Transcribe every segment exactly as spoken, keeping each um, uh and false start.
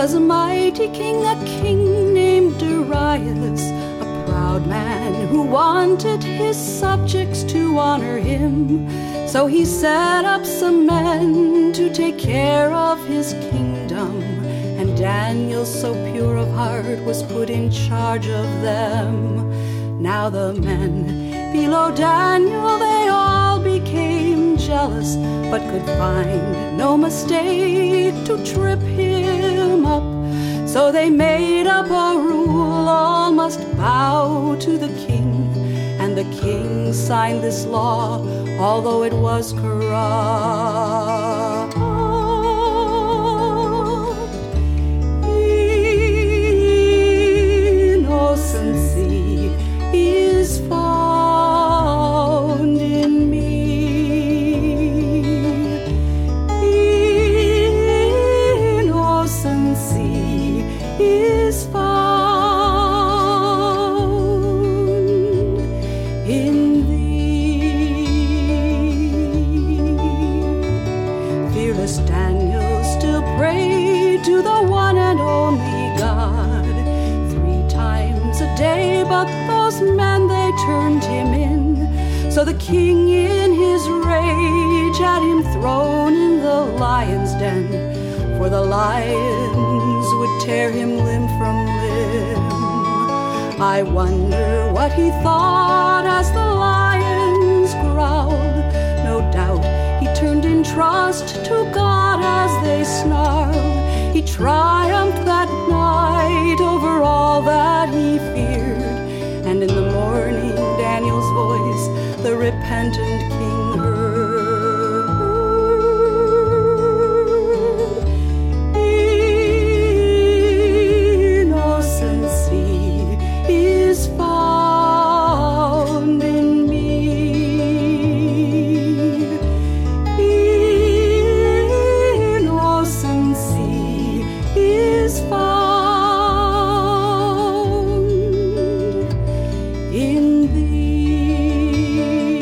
was a mighty king, a king named Darius, a proud man who wanted his subjects to honor him. So he set up some men to take care of his kingdom, and Daniel, so pure of heart, was put in charge of them. Now the men below Daniel, they all became jealous, but could find no mistake to trip him up. So they made up a rule, all must bow to the king. And the king signed this law, although it was corrupt. Innocency is found in me. Innocency is found in thee. Fearless Daniel still prayed to the one and only God three times a day, but those men, they turned him in. So the king in his rage had him thrown in the lion's den, for the lions would tear him limb from limb. I wonder what he thought as the lions growled. No doubt he turned in trust to God as they snarled. He triumphed that night over all that he feared, and in the morning Daniel's voice the repentant king heard. Innocency is found in me. Innocency is found in thee.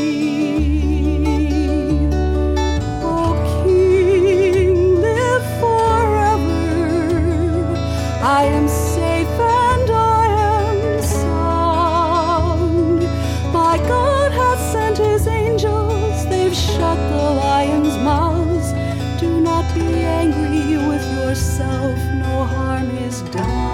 O King, live forever. I am safe and I am sound. My God hath sent his angels, they've shut the lions' mouths. Do not be angry with yourself, no harm is done.